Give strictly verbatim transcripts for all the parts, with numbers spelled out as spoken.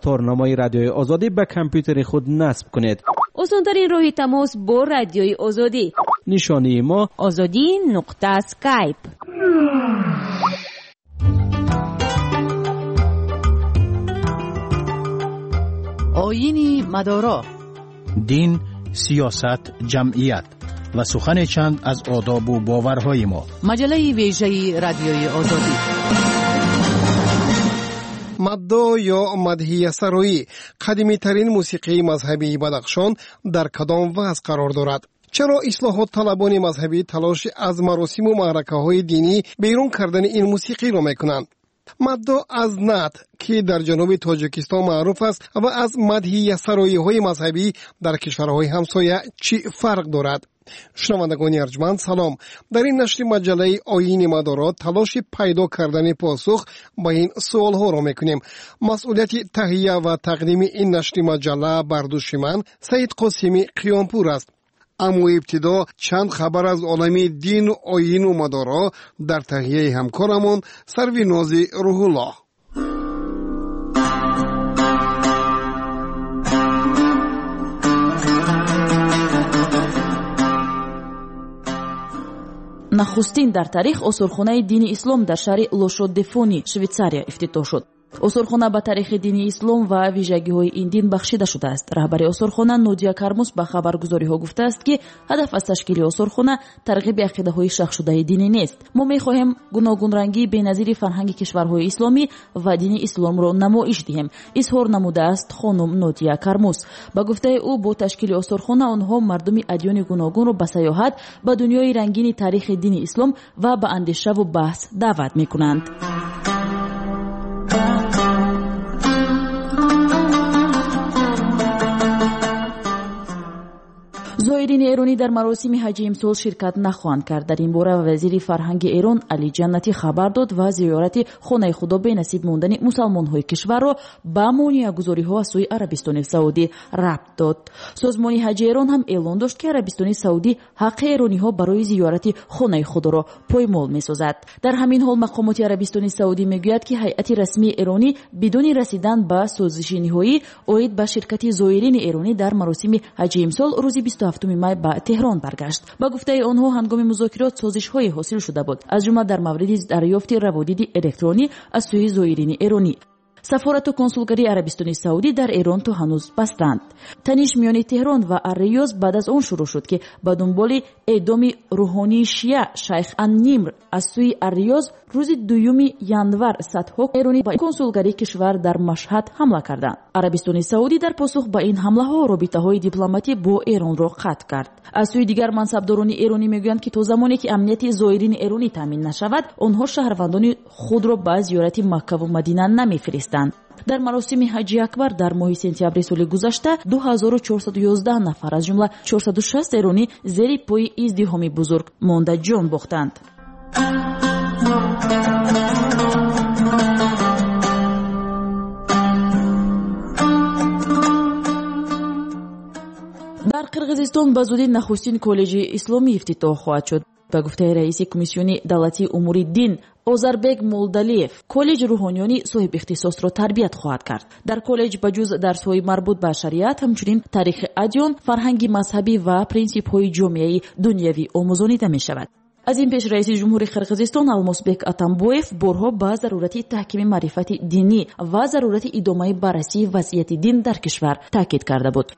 دفترنامه رادیوی آزادی به کامپیوتر خود نصب کنید. آسان‌ترین راه تماس با رادیوی آزادی. نشانی ما آزادی نقطه اسکایپ. آیین مدارا، دین، سیاست، جمعیت و سخن چند از آداب و باورهای ما. مجله ویژه رادیوی آزادی. مدو یا مدحیه سرایی قدیمی ترین موسیقی مذهبی بدخشان در کدام وضع قرار دارد؟ چرا اصلاحات طلبان مذهبی تلاش از مراسم و معرکه های دینی بیرون کردن این موسیقی را میکنند؟ مدو از نعت که در جنوب تاجیکستان معروف است و از مدحیه سرایی های مذهبی در کشورهای همسایه چی فرق دارد؟ شنوندگان ارجمند سلام. در این نشر مجله آیین مدارا تلاش پیدا کردن پاسخ به این سوال ها را میکنیم. مسئولیت تهیه و تقدیم این نشر مجله بر دوش من سید قاسمی قیامپور است. اما ابتدا چند خبر از عالم دین و آیین و مدارا در تهیه همکارمان سرویناز روح الله. نخستین در تاریخ اسطورخانه دین اسلام در شهر لوشو-دفونی شویتساریا افتتاح شد. اسطورخانه با تاریخ دین اسلام و ویژگی‌های این دین بخشیده شده است. رهبر اسطورخانه نودیا کارموس به خبرگزاری‌ها گفته است که هدف از تشکیل اسطورخانه ترغیب عقیده‌های شخص شده دینی نیست. ما می‌خواهیم گوناگون رنگی بینظیر فرهنگ کشورهای اسلامی و دین اسلام را نمایش دهیم، اظهار نموده است خانم نودیا کارموس. با گفته او با تشکیل اسطورخانه آنها مردم ادیان گوناگون را به سیاحت به دنیای رنگین تاریخ دین اسلام و به اندیشه و بحث دعوت می‌کنند. زائرین ایرانی در مراسم حج امسال شرکت نخواهند کرد. در این باره وزیر فرهنگ ایران علی جنتی خبر داد و زیارت خانه خدا به نصیب ماندن مسلمان‌های کشور را به مانع‌گذاری‌ها از سوی عربستان سعودی ربط داد. سازمان حج ایران هم اعلام داشت که عربستان سعودی حق ایرانی‌ها برای زیارت خانه خدا را پایمال می‌سازد. در همین حال مقامات عربستان سعودی میگوید که هیئت رسمی ایرانی بدون رسیدن به سازش نهایی عاید به شرکت زائرین ایرانی در مراسم حج امسال روز بیست و هفتم می به تهران برگشت. با گفته آنها هنگام مذاکرات سازش‌های حاصل شده بود، از جمله در مورد دریافت روابط الکترونی از سوی زائرین ایرانی. سفارت و کنسولگری عربستان سعودی در ایران تو هنوز بستند. تنش میان تهران و الریاض بعد از آن شروع شد که به دنبال اعدام روحانی شیعه شیخ النمر از سوی الریاض روز دوم ژانویه صدها ایرانی به کنسولگری کشور در مشهد حمله کردند. عربستان سعودی در پاسخ به این حمله ها رابطه‌های دیپلماتی با ایران را قطع کرد. از سوی دیگر منصبداران ایرانی میگویند که تا زمانی که امنیت زائرین ایرانی تامین نشود، آنها شهروندان خود را به زیارت مکه و مدینه نمیفرستند. در مراسم حج اکبر در ماه سپتامبر سال گذشته دو هزار و چهارصد و یازده نفر از جمله چهارصد و شصت ایرانی زیر پای ازدحام بزرگ مانده جان باختند. در قرقیزستان به زودی نخستین کالج اسلامی افتتاح خواهد شد. به گفته رئیس کمیسیون دولتی امور دین آذربیگ مولدالیف، کالج روحانیانی صاحب اختصاص را تربیت خواهد کرد. در کالج بجز درس‌های مربوط به شریعت همچنین تاریخ ادیان، فرهنگ مذهبی و پرینسیپ‌های جامعه دنیوی آموزانیده می‌شود. از این پیش رئیس جمهوری قرقیزستان المازبек атамбоев بارها به ضرورت تحکیم معرفت دینی و ضرورت ادامه بررسی وضعیت دین در کشور تاکید کرده بود.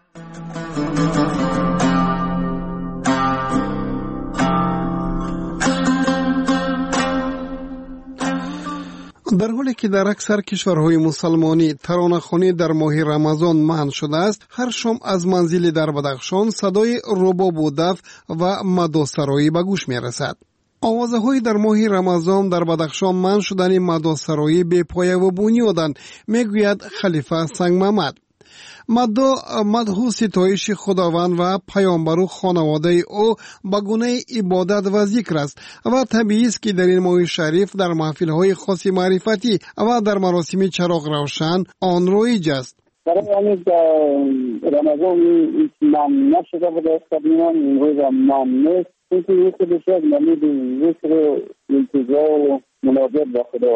در حالی که در اکثر کشورهای مسلمانی ترانه‌خوانی در ماه رمضان منع شده است، هر شام از منزل در بدخشان صدای رباب و دف و مداسرایی به گوش می‌رسد. آوازه‌های در ماه رمضان در بدخشان منع شدن مداسرایی بی پایه و بنیادند، میگوید خلیفه سنگ محمد. مدو مدحو ستایش خداوند و پیامبر و خانواده او به گونه عبادت و ذکر است و طبیعی است که در این ماه شریف در محفل‌های خاص معرفتی و در مراسم چراغ روشن آن رایج است. برای همین رمضان من نشده بود از قدیما، این روز من نیست، اینکه یک بشه نمید ذکر و التجا و مناجات با خدا.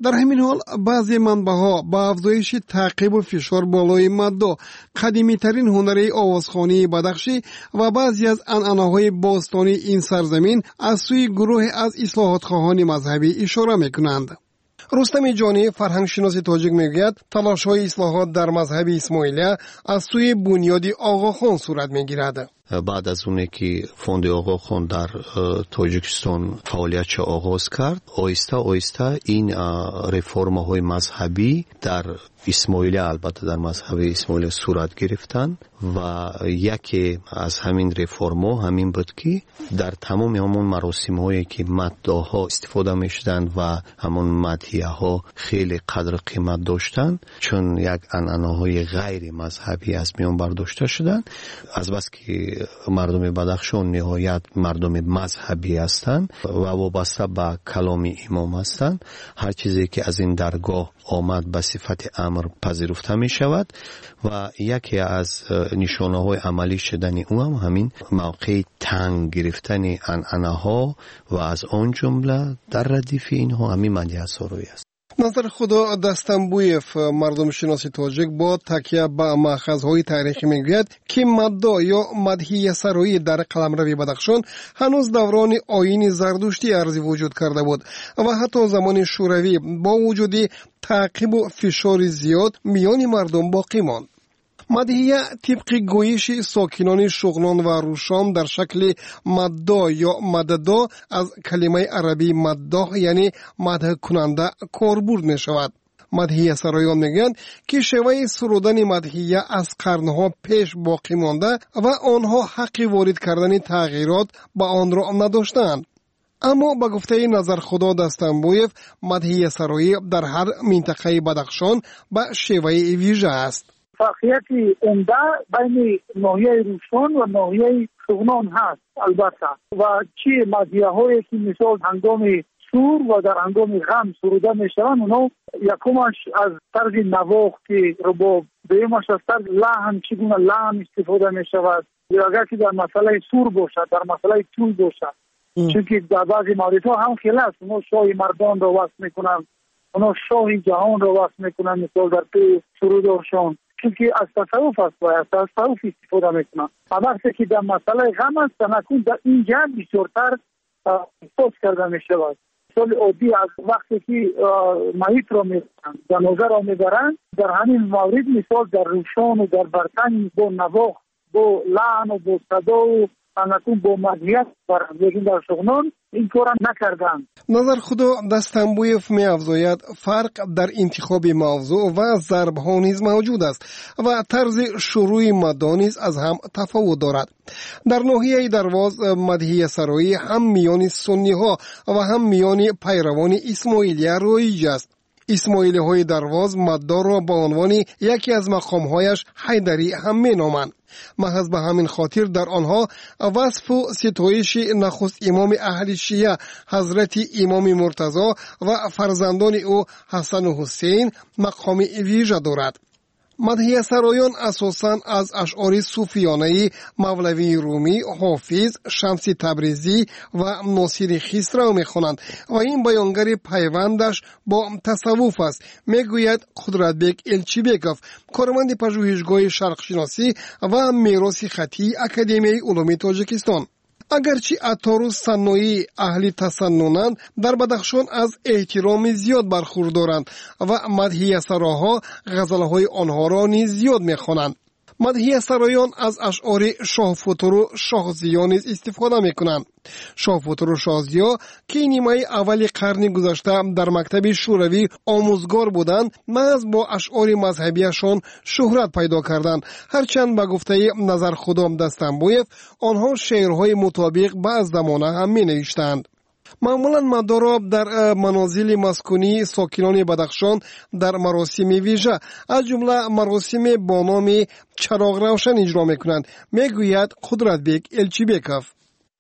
در همین حال بعضی منبع‌ها با افزایش تعقیب و فشار بالای مدّا، قدیمی‌ترین هنر آوازخوانی بدخشی و بعضی از عنعنه‌های باستانی این سرزمین از سوی گروه از اصلاحات‌خواهان مذهبی اشاره می‌کنند. رستم جانی فرهنگشناس تاجیک میگوید تلاش‌های اصلاحات در مذهب اسماعیلیه از سوی بنیادی آقاخان صورت می‌گیرد. بعد از اونه که فوند آقاخان در تاجیکستان فعالیتش آغاز کرد، آیسته آیسته این رفرم‌های مذهبی در اسماعیلیه، البته در مذهب اسماعیلیه صورت گرفتن و یکی از همین رفرم‌ها همین بود که در تمام همون مراسم‌هایی که مداح‌ها استفاده می‌شدن و همون مدیحه‌ها خیلی قدر قیمت داشتن، چون یک عنعنه‌های غیر مذهبی از میان برداشته شدن، از بس که مردم بدخشان نهایت مردم مذهبی هستند و وابسته به کلام امام هستند، هر چیزی که از این درگاه آمد به صفت امر پذیرفته می شود و یکی از نشانه های عملی شدن او هم همین موقع تنگ گرفتن عنعنه ها و از آن جمله در ردیف اینها همین مدیحه سرایی است. نظر خدا دستنبویف مردم شناسی تاجیک با تکیه به مأخذهای تاریخی میگوید که مدّا یا مدحیه سرایی در قلمرو بدخشان هنوز دوران آیین زردشتی ارزی وجود کرده بود و حتی زمان شوروی با وجود تعقیب و فشار زیاد میان مردم باقی ماند. مدحیه طبق گویش ساکنان شغنان و روشام در شکل مدّا یا مددا از کلمه عربی مداح یعنی مدح کننده کاربرد می شود. مدحیه سرایان میگن که شیوه سرودن مدحیه از قرنها پیش باقی مانده و آنها حق وارد کردن تغییرات به آن را نداشتند. اما با گفته نظر خدا دستنبویف مدحیه سرایی در هر منطقه بدخشان به شیوه ویژه است. فرقیت عمده بین ناحیه روشان و ناحیه شغنان هست البته و چی مدحیه هایی که مثال هنگام سور و در هنگام غم سروده می شوند، اونا یکمش از طرز نواخت رباب، دویمش از طرز لحن، چگونه لحن استفاده می شود، یا اگر که در مسئله سور باشد، در مسئله طول باشد، چون که در بعضی موارد ها هم خیلی است، اونا شاه مردان را وصف می کنند، اونا شاه جهان را وصف می کنند، مثال در پی سرودشان، چونکه از تصوف است و از تصوف استفاده میکنن. اما که در مسئله غم است تنکون در اینجا بسیارتر احساس کرده میشود. مثال عادی از وقتی که محیط را میبرند جنازه را میبرند، در همین مورد مثال در روشان و در برتن با نواخت با لحن و با صدا و تنکون با مدحیت برند، لیکن در شغنان این کار نکردند. نظر خدا دستنبویف می افزاید فرق در انتخاب موضوع و ضرب ها نیز موجود است و طرز شروع مداح نیز از هم تفاوت دارد. در ناحیه درواز مدحیه سرایی هم میان سنی ها و هم میان پیروان اسماعیلیه رایج است. اسماعیلی های درواز مداح را به عنوان یکی از مقام هایش حیدری هم می نامند. محض به همین خاطر در آنها وصف و ستایش نخست امام اهل شیعه حضرت امام مرتضی و فرزندان او حسن و حسین مقام ویژه دارد. مدحیه سرایان اساساً از اشعار صوفیانه مولوی رومی، حافظ، شمس تبریزی و ناصر خسرو می‌خوانند و این بیانگر پیوندش با تصوف است، میگوید قدرتبک الچیبکوف، کارمند پژوهشگاه شرق شناسی و میراث خطی اکادمی علوم تاجیکستان. اگرچه عطار و صنوعی اهل تسننند، در بدخشان از احترام زیاد برخوردارند و مدحیه سراها غزلهای آنها را نیز زیاد میخوانند. مدحیه سرایان از اشعار شاه فتور و شاه ضیا نیز استفاده میکنند. شاه فتور و شاه ضیا که نیمه اول قرن گذشته در مکتب شوروی آموزگار بودند، محض با اشعار مذهبیشان شهرت پیدا کردند. هرچند به گفته نظر خدا دستنبویف آنها شعرهای مطابق به از زمانه هم می نوشتند. معمولا مداح را در منازل مسکونی ساکنان بدخشان در مراسم ویژه از جمله مراسم با نام چراغ روشن اجرا میکنند، میگوید قدرتبک الچیبکوف.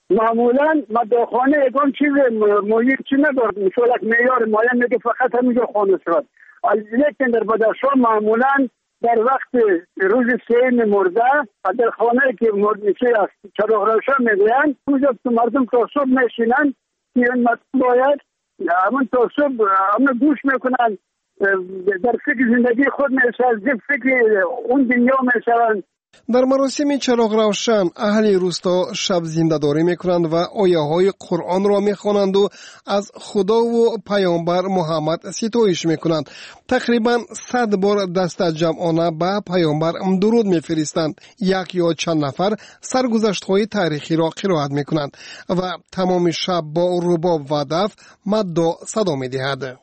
معمولا مداحخانه اگان چیز مهمی چی ندارد، مثلا معیار معین میگه فقط همینجا خانه شد، لیکن در بدخشان معمولا در وقت روز سیم مرده در خانه که مرده است چراغ روشن میگویند، اونجا مردم تا صبح میشینند که این باید همون تعصب همون گوش میکنن، در فکر زندگی خود میشن، فکر اون دنیا میشن. در مراسم چراغ روشن اهل روستا شب زنده‌داری میکنند و آیه های قرآن را میخوانند و از خدا و پیامبر محمد ستایش میکنند. تقریبا صد بار دست جمعانه به پیامبر درود میفرستند. یک یا چند نفر سرگذشت های تاریخی را قرائت میکنند و تمام شب با رباب و دف مد صدا میدهد.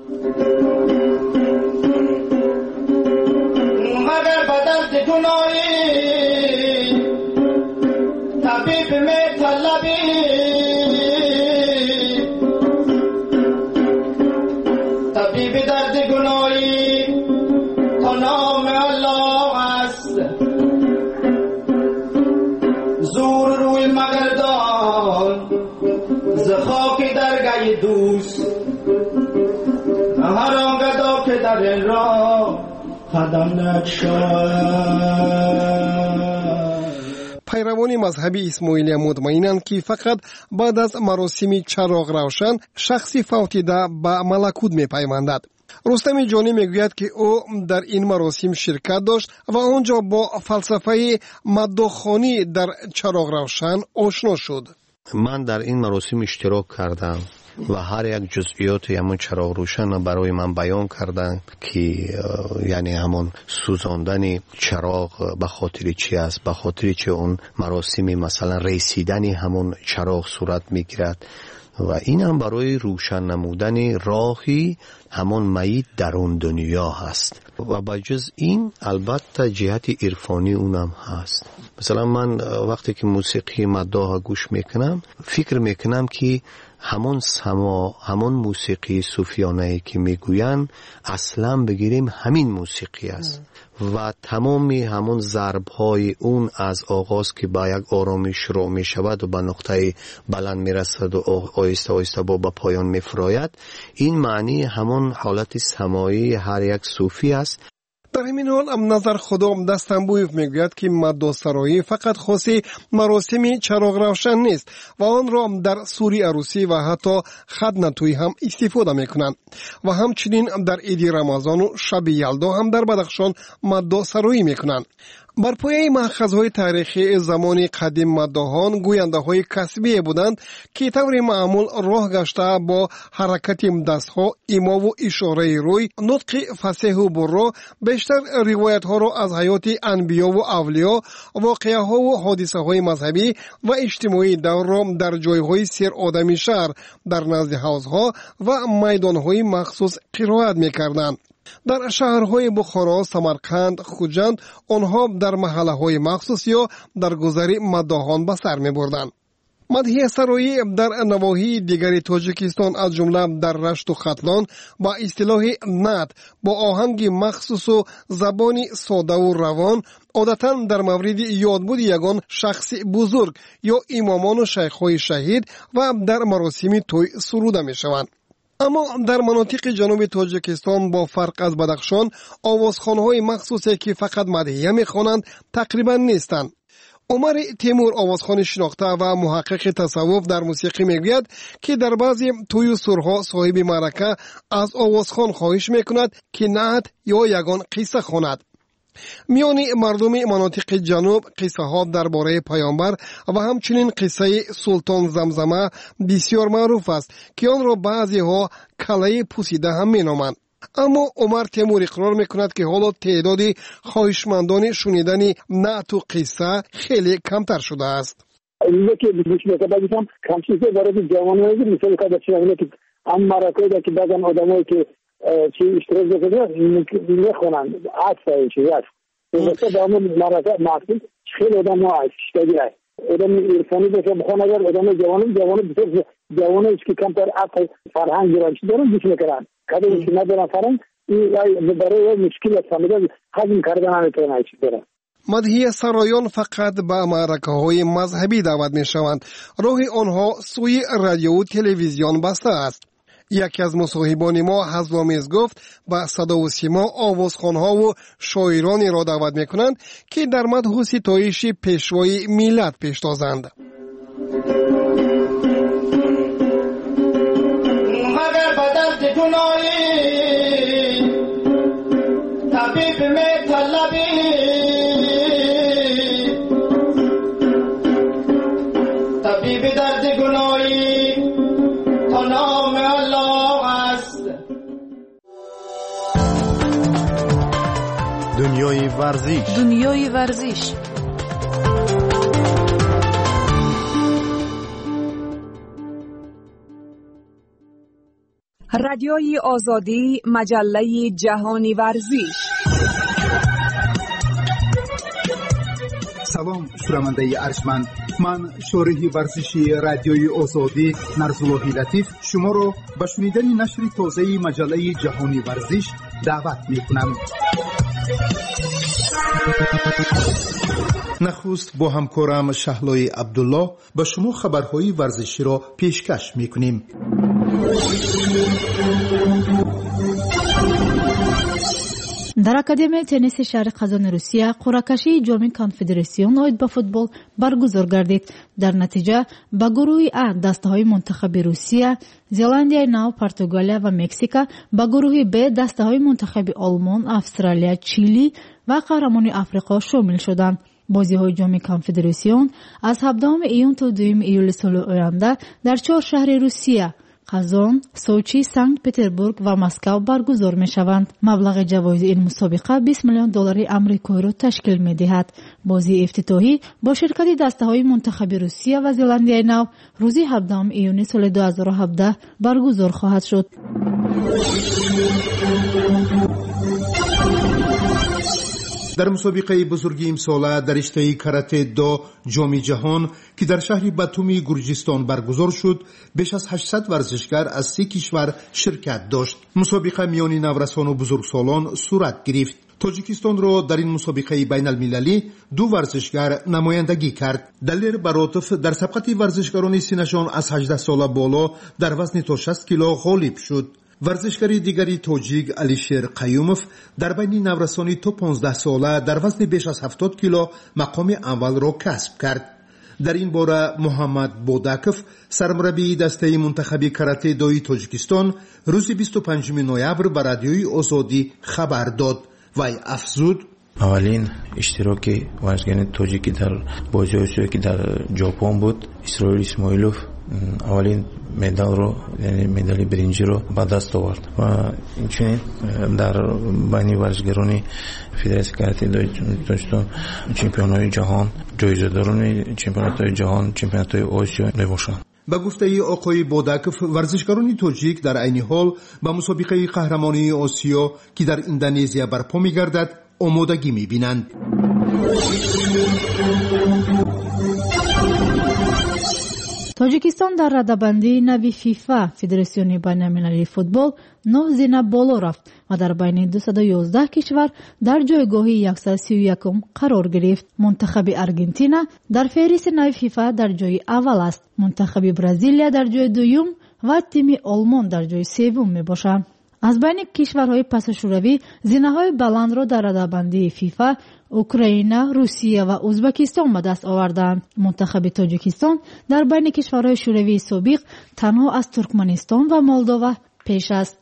مگر بدل گناهی طبیب می طلبی، طبیب درد گناهی تا نام الله است. زور روی مگردان ز خاک درگاه دوست، هر آنگاه که در این راه پیروان مذهب اسماعیلی مطمئنند که فقط بعد از مراسم چراغ روشن شخصی فوتیده به ملکوت می پیوندد. رستم جانی میگوید که او در این مراسم شرکت داشت و آنجا با فلسفه مداخانی در چراغ روشن آشنا شد. من در این مراسم اشتراک کردم و هر یک جزئیات همون چراغ روشن برای من بیان کردن که یعنی همون سوزاندن چراغ به خاطر چی است، به خاطر چه اون مراسم مثلا رسیدن همون چراغ صورت میگیرد و این هم برای روشن نمودن راهی همون میت در اون دنیا هست. و بجز این البته جهت عرفانی اونم هست. مثلا من وقتی که موسیقی مداح گوش میکنم فکر میکنم که همون سما، همون موسیقی صوفیانه که میگوین اصلا بگیریم همین موسیقی است و تمامی همون ضرب های اون از آغاز که با یک آرامی شروع می شود و به نقطه بلند می رسد و آیسته آیسته با به پایان می فراید، این معنی همون حالت سمایی هر یک صوفی است. در همین حال نظر خدا دستنبویف میگوید که مد سرایی فقط خاصی مراسم چراغ روشن نیست و آن را در سوری عروسی و حتی ختنه توی هم استفاده میکنند و همچنین در عید رمضان و شب یلدا هم در بدخشان مد سرایی میکنند. بر پایه مأخذهای تاریخی زمان قدیم مداحان گوینده‌های کسبی بودند که طور معمول راه گشته با حرکت دستها، ایما و اشاره روی، نطق فصیح و برا بیشتر روایت‌ها را از حیات انبیا و اولیا، واقعه‌ها و حادثه‌های مذهبی و اجتماعی دور را در جای‌های سیر آدمی شهر در نزد حوض‌ها و میدان‌های مخصوص قرائت می‌کردند. در شهرهای بخارا، سمرقند، خوجند آنها در محله‌های مخصوص یا در گذر مداحان به سر می‌بردند. مدحیه سرایی در نواحی دیگری تاجیکستان از جمله در رشت و ختلان با اصطلاح نعت با آهنگ مخصوص و زبانی ساده و روان عادتاً در مورد یادبود یگان شخص بزرگ یا امامان و شیخ‌های شهید و در مراسم توی سروده می‌شوند. اما در مناطق جنوب تاجیکستان با فرق از بدخشان آوازخوان‌های مخصوصی که فقط مدحیه می‌خوانند تقریباً نیستند. عمر تیمور آوازخوان شناخته و محقق تصوف در موسیقی میگوید که در بعضی توی سرها صاحب معرکه از آوازخوان خواهش میکند که نعت یا یگان قصه خواند. میان مردم مناطق جنوب قصه ها درباره پیامبر و همچنین قصه سلطان زمزمه بسیار معروف است که آن را بعضی ها کلاه پوسیده هم مینامند. اما عمر تیمور اقرار میکند که حالا تعداد خواهشمندان شنیدن نعت و قصه خیلی کمتر شده است. اینجا که بیش میکنم کمشیزه برای جوانایی مثل که که هم مرکه که بعضا آدمایی که چی اشتراک بکنن میخونن عطفه چی است. مثلا با همون مرکه معصول خیلی آدم ها اشتراکی هست. آدم عرفانی باشه بخوان اگر آدم جوانی جوانی بسیار جوانی است که کمتر عطف فرهنگ گرانشی دارن بیش میکنن. کدومی که ندارن فرهنگ این برای مشکل است فهمیدن هضم کردن نمیتونن هیچ دارن. مدحیه سرایان فقط به معرکه های مذهبی دعوت می شوند. راه آنها سوی رادیو و تلویزیون بسته است. یکی از مصاحبان ما حضرآمیز گفت به صدا و سیما آوازخوان‌ها و شاعرانی را دعوت می کنند که در مدح و ستایش پیشوای ملت پیشتازند. طبیب درد گناهی تا نام الله است. دنیای ورزش دنیای ورزش رادیوی آزادی، مجله جهانی ورزش. سلام شنونده ارجمند، من شارح ورزشی رادیوی آزادی نرزالله لطیف شما را به شنیدن نشر تازه مجله جهانی ورزش دعوت می‌کنم. نخست با همکارم شهلای عبدالله به شما خبرهای ورزشی را پیشکش می‌کنیم. در اکادمی تنیس شهر قزان روسیه قرعه‌کشی جام کنفدراسیون اوید به فوتبال برگزار گردید. در نتیجه به گروه ا دسته‌های منتخب روسیه، زلاندیای نو، پرتغالیا و مکزیک، به گروه ب دسته‌های منتخب آلمان، استرالیا، چیلی و قهرمان آفریقا شامل شدند. بازی‌های جام کنفدراسیون از هفدهم ایون تا دوم ایول سال آینده در چهار شهر روسیه قزان، سوچی، سنت پتربورگ و مسکو برگزار می شوند. مبلغ جوایز این مسابقه بیست میلیون دلار آمریکایی را تشکیل می دهد. بازی افتتاحی با شرکت دسته‌های منتخب روسیه و زلاندیای نو روز هفدهم ایون سال دو هزار و هفده برگزار خواهد شد. در مسابقه بزرگی امساله در رشته کاراته دو جام جهان که در شهر باتومی گرجستان برگزار شد، بیش از هشتصد ورزشکار از سه کشور شرکت داشت. مسابقه میان نورسان و بزرگسالان صورت گرفت. تاجیکستان را در این مسابقه بین المللی دو ورزشکار نمایندگی کرد. دلیر براتوف در سبقت ورزشکاران سینشان از هجده ساله بالا در وزن تا شصت کیلو غالب شد. ورزشکاری دیگری تاجیک علیشیر قیوموف در بین نورسانی تا پانزده ساله در وزن بیش از هفتاد کیلو مقام اول را کسب کرد. در این باره محمد بوداکوف سرمربی دسته منتخب کاراته دوی تاجیکستان روز بیست و پنجم نوامبر به رادیوی آزادی خبر داد. وی افزود: اولین اشتراک ورزشکار تاجیکی در بازی آسیایی که در ژاپن بود، اسرائیل اسماعیلوف اولین مدال رو، یعنی مدال برنجی رو به دست آورد و اینچنین در بین ورزشکاران فدراسیون کاراته تاجیکستان چمپیونای جهان، جایزه‌داران چمپیونات جهان، چمپیونات آسیا میباشند. به گفته آقای بوداکوف، ورزشکاران تاجیک در عین حال به مسابقه قهرمانی آسیا که در اندونزیا برپا می‌گردد آمادگی می‌بینند. تاجیکستان در رده‌بندی نوی فیفا فدراسیون بین‌المللی فوتبال نه زینه بالا رفت و در بین دویست و یازده کشور در جایگاه صد و سی و یک قرار گرفت. منتخب ارژانتین در فهرست نوی فیفا در جای اول است. منتخب برزیلیا در جای دوم و تیم آلمان در جای سوم میباشند. از بین کشورهای پس شوروی زینه‌های بلند را در رده‌بندی فیفا اوکراین، روسیه و ازبکستان به دست آوردند. منتخب تاجیکستان در بین کشورهای شوروی سابق تنها از ترکمنستان و مولداوا پیش است.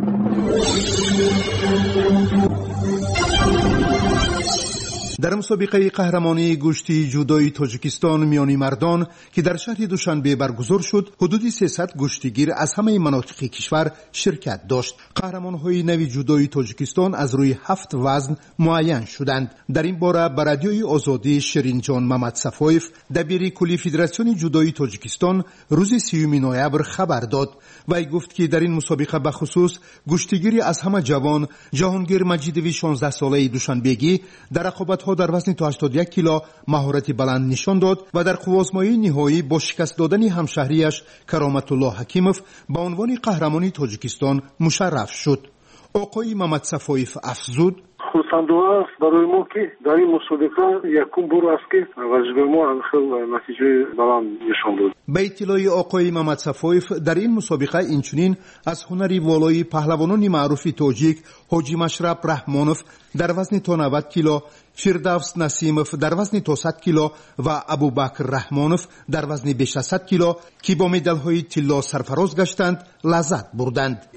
در مسابقه قهرمانی گشتی جودوی تاجیکستان میانی مردان که در شهر دوشنبه برگزار شد، حدود سیصد گشتیگیر از همه مناطق کشور شرکت داشت. قهرمان‌های نوی جودوی تاجیکستان از روی هفت وزن معین شدند. در این باره به رادیوی آزادی شیرین جان محمد صفایف، دبیر کلی فدراسیون جودوی تاجیکستان، روز سیوم نوامبر خبر داد. وی گفت که در این مسابقه به خصوص گشتیگیری از همه جوان جهانگیر مجیدوی شانزده ساله دوشنبهگی در رقابت‌ها در وزن تا هشتاد و یک کیلو مهارت بلند نشان داد و در قوازمایی نهایی با شکست دادن همشهریش کرامت الله حکیموف به عنوان قهرمان تاجیکستان مشرف شد. آقای محمد صفایف افزود: خرسندانه است برای ما که در این مسابقه یکم بار است که ورزشکار ما خیلی نتیجه بلند نشان داد. به اطلاع آقای محمد صفایف، در این مسابقه اینچنین از هنری والای پهلوانان معروف تاجیک حاجی مشرف رحمانوف در وزن تا نود کیلو، فردوس نسیموف در وزن تا صد کیلو و ابوبکر رحمانوف در وزن بیش از صد کیلو که با مدال‌های طلا سرفراز گشتند لذت بردند.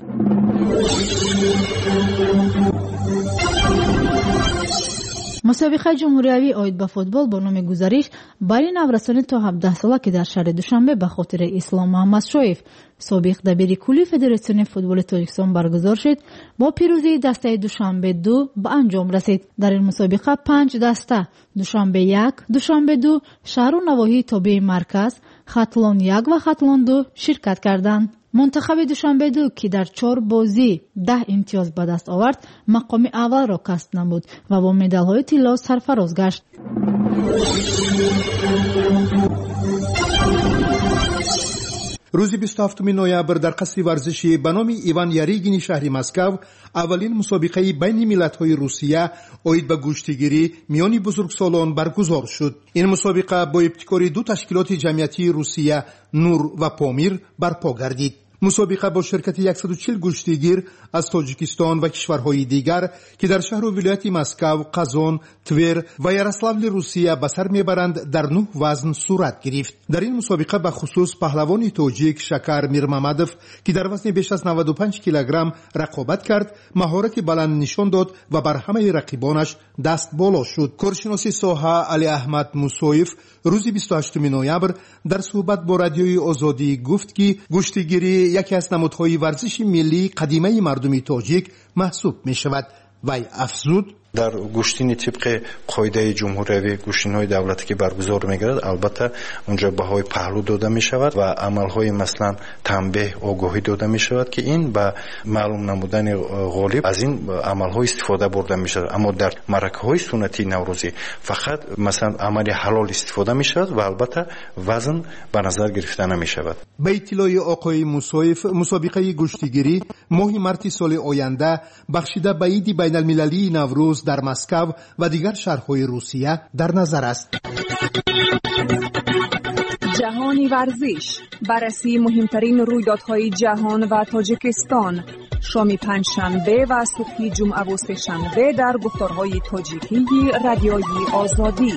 مسابقه جمهوری اوید با فوتبال با نام گزارش برای نورسان تا هفده ساله که در شهر دوشنبه به خاطر اسلام محمد شویف سابق دبیر کلی فدراسیون فوتبال تاجیکستان برگزار شد، با پیروزی دسته دوشنبه دو به انجام رسید. در این مسابقه پنج دسته دوشنبه یک، دوشنبه دو، شهر و نواحی تابع مرکز، خطلان یک و خطلان دو شرکت کردند. منتخب دوشنبه دو که در چهار بازی ده امتیاز به دست آورد مقام اول را کسب نمود و با مدال های طلا سرفراز گشت. روز بیست و هفتم نوامبر در قصر ورزشی به نام ایوان یاریگین شهر مسکو اولین مسابقه بین ملت‌های روسیه اوید به گوشتگیری میان بزرگسالان برگزار شد. این مسابقه با ابتکار دو تشکیلات جمعیتی روسیه نور و پامیر برپا گردید. مسابقه با شرکت صد و چهل گوشتگیر از تاجیکستان و کشورهای دیگر که در شهر و ولایت مسکو، قزان، تور و یاروسلاول روسیه به سر میبرند در نه وزن صورت گرفت. در این مسابقه به خصوص پهلوان تاجیک شکر میرممدوف که در وزن بیش از نود و پنج کیلوگرم رقابت کرد، مهارت بلند نشان داد و بر همه رقیبانش دست بالا شد. کارشناس ساحه علی احمد موسویف روز بیست و هشتم نوامبر در صحبت با رادیوی آزادی گفت که گوشتگیری یکی از نمادهای ورزش ملی قدیمی مردم تاجیک محسوب می شود. وی افزود در گوشتین طبق قاعده جمهوری گوشتین‌های دولتی که برگزار می‌گردد البته اونجا بهای پهلو داده می‌شود و عمل‌های مثلا تنبیه آگاهی داده می‌شود که این به معلوم نمودن غالب از این عمل‌ها استفاده برده می‌شود، اما در معرکه‌های سنتی نوروزی فقط مثلا عمل حلال استفاده می‌شود و البته وزن به نظر گرفته نمی‌شود. به اطلاع آقای موسویف مسابقه گوشتگیری ماه مارس سال آینده بخشیده به عید بین‌المللی نوروز در مسکو و دیگر شهرهای روسیه در نظر است. جهانی ورزش، بررسی مهمترین رویدادهای جهان و تاجیکستان، شام پنجشنبه و صبح جمعه و سه‌شنبه در گفتارهای تاجیکی رادیوی آزادی.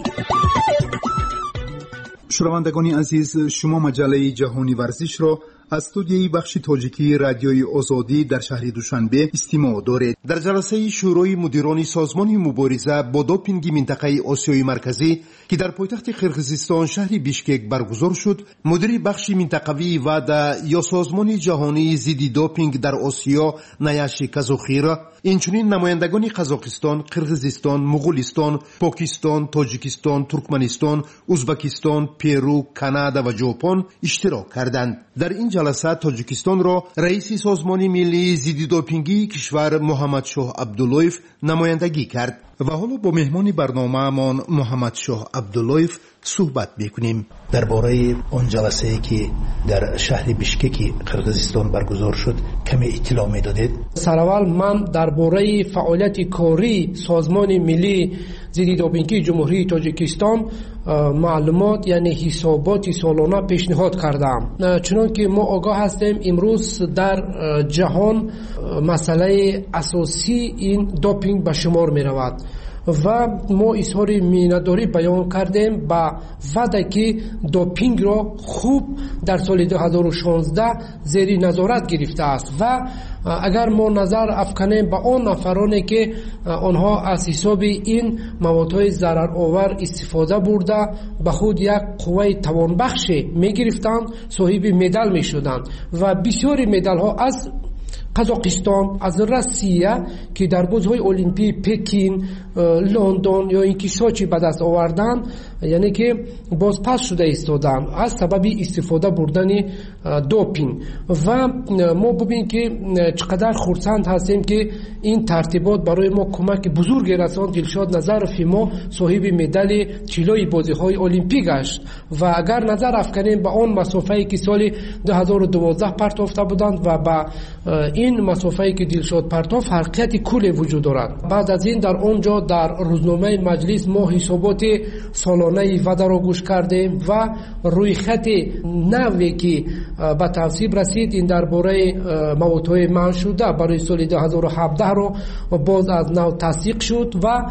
شنوندگان عزیز، شما مجله جهانی ورزش را از استودیوی بخش تاجیکی رادیوی آزادی در شهر دوشنبه استماع دارید. در جلسه شورای مدیران سازمان مبارزه با دوپینگ منطقه آسیای مرکزی که در پایتخت قرقیزستان شهر بیشکک برگزار شد، مدیر بخش منطقوی وعده یا سازمان جهانی ضد دوپینگ در آسیا نیاشی کازوخیرا، اینچنین نمایندگان قزاقستان، قرقیزستان، مغولستان، پاکستان، تاجیکستان، ترکمنستان، ازبکستان، پیرو، کانادا و ژاپن اشتراک کردند. در این جلسه تاجیکستان را رئیس سازمان ملی ضد دوپینگی کشور محمد شاه عبداللهیف نمایندگی کرد و حالا با مهمان برنامه‌مان محمد شاه عبداللهیف صحبت میکنیم. درباره اون جلسه‌ای که در شهر بیشکک قرقیزستان برگزار شد کمی اطلاع میدادید؟ سراول من درباره فعالیت کاری سازمان ملی ضد دوپینگ جمهوری تاجیکستان معلومات یعنی حسابات سالانه پیشنهاد کردم. چنانکه ما آگاه هستیم امروز در جهان مسئله اساسی این دوپینگ به شمار می رود و ما اظهار میانه‌داری بیان کردیم با وعده که دوپینگ را خوب در سال دو هزار و شانزده زیر نظارت گرفته است و اگر ما نظر افکنیم به آن نفرانی که آنها از حساب این موادهای ضررآور استفاده برده به خود یک قوه توانبخش می گرفتند، صاحب مدال می شدند و بسیاری مدال ها از قزاقستان، از روسیه که در بازهای المپی پکین، لندن یا اینکه سوچی به دست آوردن، یعنی که باز پس شده ایستادن از سبب استفاده بردن دوپینگ و ما ببینیم که چقدر خرسند هستیم که این ترتیبات برای ما کمک بزرگی رساند. دلشاد نظرف ما صاحب مدال طلای بازی‌های المپیک گشت و اگر نظر افکنیم به آن مسافه‌ای که سال دو هزار و دوازده پرتافته بودند و با این مسافه‌ای که دلشاد پرتاف فرقیت کلی وجود دارد. بعد از این در آنجا در روزنامه مجلس ما حسابات سالانه وعده را گوش کردیم و روی خط نوی که به تصویب رسید این درباره موادهای منع شده برای سال دو هزار و هفده رو باز از نو تصدیق شد و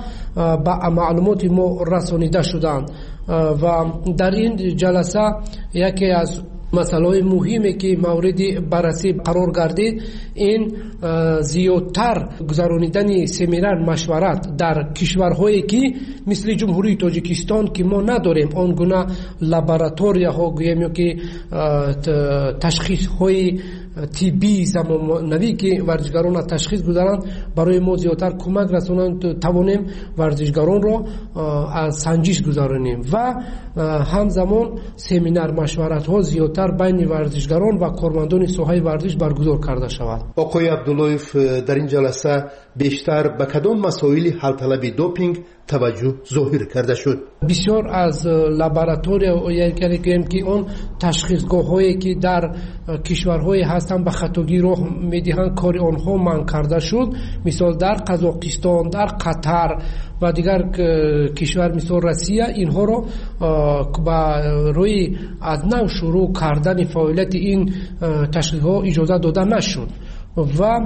با معلومات ما رسانیده شدند و در این جلسه یکی از مسائل مهمی که مورد بررسی قرار گردید این زیادتر گذرانیدن سمینار مشورت در کشورهایی که مثل جمهوری تاجیکستان که ما نداریم آن گونه لابراتوری‌ها گویم که تشخیص های طبی زمانوی که ورزشکاران تشخیص گذارند برای ما زیادتر کمک رسانند توانیم ورزشکاران را از سنجش گذارانیم و همزمان سمینار مشورت ها زیادتر بین ورزشکاران و کارمندان ساحه ورزش برگزار کرده شود. آقای عبداللهیف در این جلسه بیشتر به کدام مسائل حل طلب دوپینگ توجه ظاهر کرده شد؟ بسیار از لابراتوری یعنی که اون تشخیصگاه هایی که در کشورهای هستند به خطاگی راه میدهند کار آنها منع کرده شد. مثال در قزاقستان، در قطر و دیگر کشور مثل روسیه اینها را با روی از نو شروع کردن فعالیت این تشخیص ها اجازه داده نشد و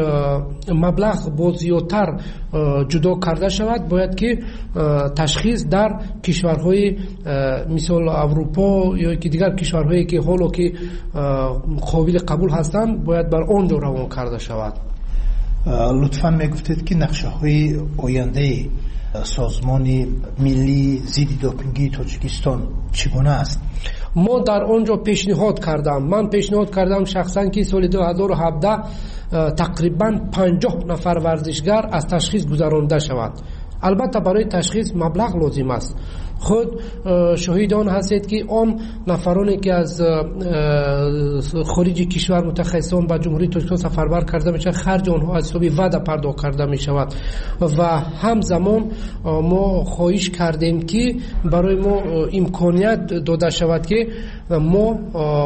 مبلغ با زیادتر جدا کرده شود. باید که تشخیص در کشورهای مثل اروپا یا که دیگر کشورهایی که حالا که قابل قبول هستند باید بر آنجا روان کرده شود. لطفاً میگفتید که نقشه های آینده سازمان ملی ضد دوپینگی تاجیکستان چگونه است؟ ما در آنجا پیشنهاد کردم من پیشنهاد کردم شخصا که سال دو هزار و هفده تقریبا پنجاه نفر ورزشگر از تشخیص گذرانده شود. البته برای تشخیص مبلغ لازم است. خود شاهدان هستید که آن نفرانی که از خارج کشور متخصصان به جمهوری تاجیکستان سفربر کرده میشن خرج آنها از حساب وعده پرداخت کرده می شود و همزمان ما خواهش کردیم که برای ما امکانیت داده شود که ما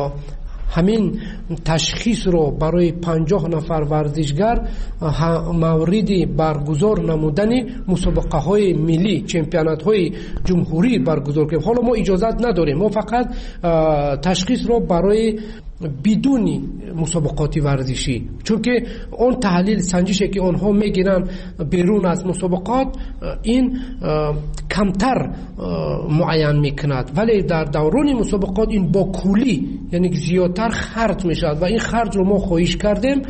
همین تشخیص رو برای پنجاه نفر ورزشگر موردی برگزار نمودن مسابقه های ملی چمپیونات های جمهوری برگزار کنیم. حالا ما اجازت نداریم، ما فقط تشخیص رو برای بدون مسابقات ورزشی، چون که اون تحلیل سنجشی که آنها میگیرن بیرون از مسابقات این کمتر معین میکند، ولی در دوران مسابقات این با کلی یعنی زیادتر خرج میشد و این خرج رو ما خواهش کردیم.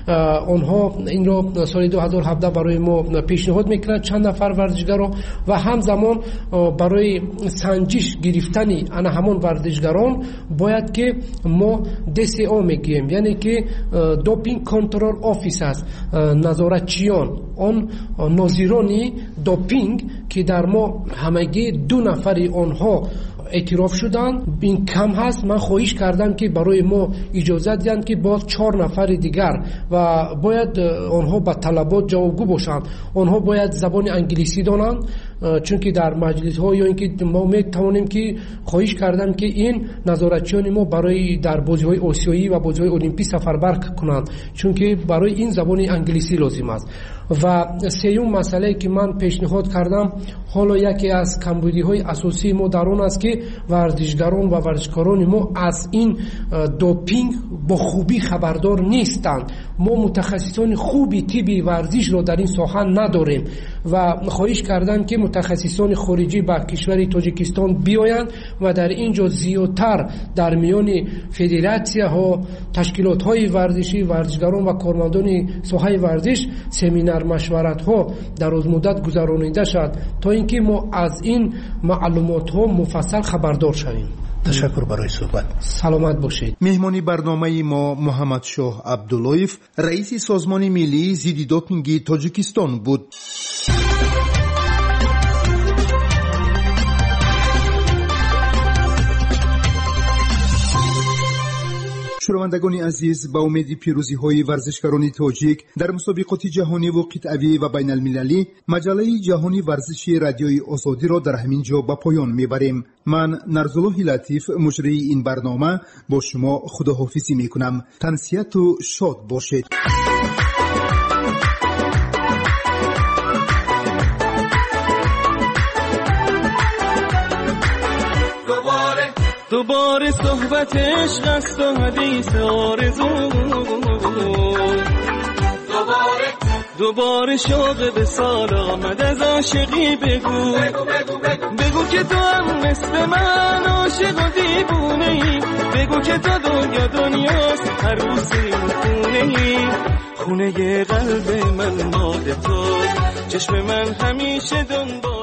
آنها این رو سال دو هزار و هفده برای ما پیشنهاد میکنند چند نفر ورزشگران و همزمان برای سنجش گرفتن انا همون ورزشگران باید که ما دی سی او میگیم، یعنی که دوپینگ کنترل آفیس است، نظارتچیان آن ناظرانی دوپینگ که در ما همگی دو نفری آنها اعتراف شدن این کم هست. من خواهش کردم که برای ما اجازه دهند که باز چهار نفر دیگر و باید آنها به طلبات جوابگو باشند، آنها باید زبان انگلیسی دانند، چون که در مجلس ها یا اینکه ما میتوانیم که خواهش کردم که این نظارتچیان ما برای در بازی های آسیایی و بازی های المپیک سفربر کنند، چون که برای این زبان انگلیسی لازم است. و سیوم مسئله که من پیشنهاد کردم حالا یکی از کمبودی های اساسی ما در آن است که ورزشگران و ورزشکاران ما از این دوپینگ با خوبی خبردار نیستند. ما متخصصان خوبی طبی ورزش رو در این ساحه نداریم و خواهش کردم که متخصصان خارجی به کشور تاجیکستان بیایند و در اینجا زیادتر در میان فدراسیون ها، تشکیلات های ورزشی، ورزشگران و کارمندان ساحه ورزش سمینار مشورت ها در روز مدت گذرانیده شد تا اینکه ما از این معلومات ها مفصل خبردار شویم. تشکر برای صحبت. سلامت باشید. مهمانی برنامه ما محمد شاه عبداللهیف رئیس سازمان ملی ضد دوپینگ تاجیکستان بود. شنوندگان عزیز، با امید پیروزی های ورزشکاران تاجیک در مسابقات جهانی و قطعی و بین المللی، مجله جهانی ورزشی رادیوی آزادی را در همین جا به پایان میبریم. من نرزالله لطیف مجری این برنامه با شما خداحافظی میکنم. تنسیت و شاد باشید. دوباره صحبت عشق است و حدیث آرزو، دوباره دوباره شوق به سال آمد از عاشقی بگو بگو بگو بگو بگو که تو هم مثل من عاشق و دیوونه ای بگو که تو دنیا دنیاست هر روزی خونه ای خونه قلب من مال تو چشم من همیشه دنبال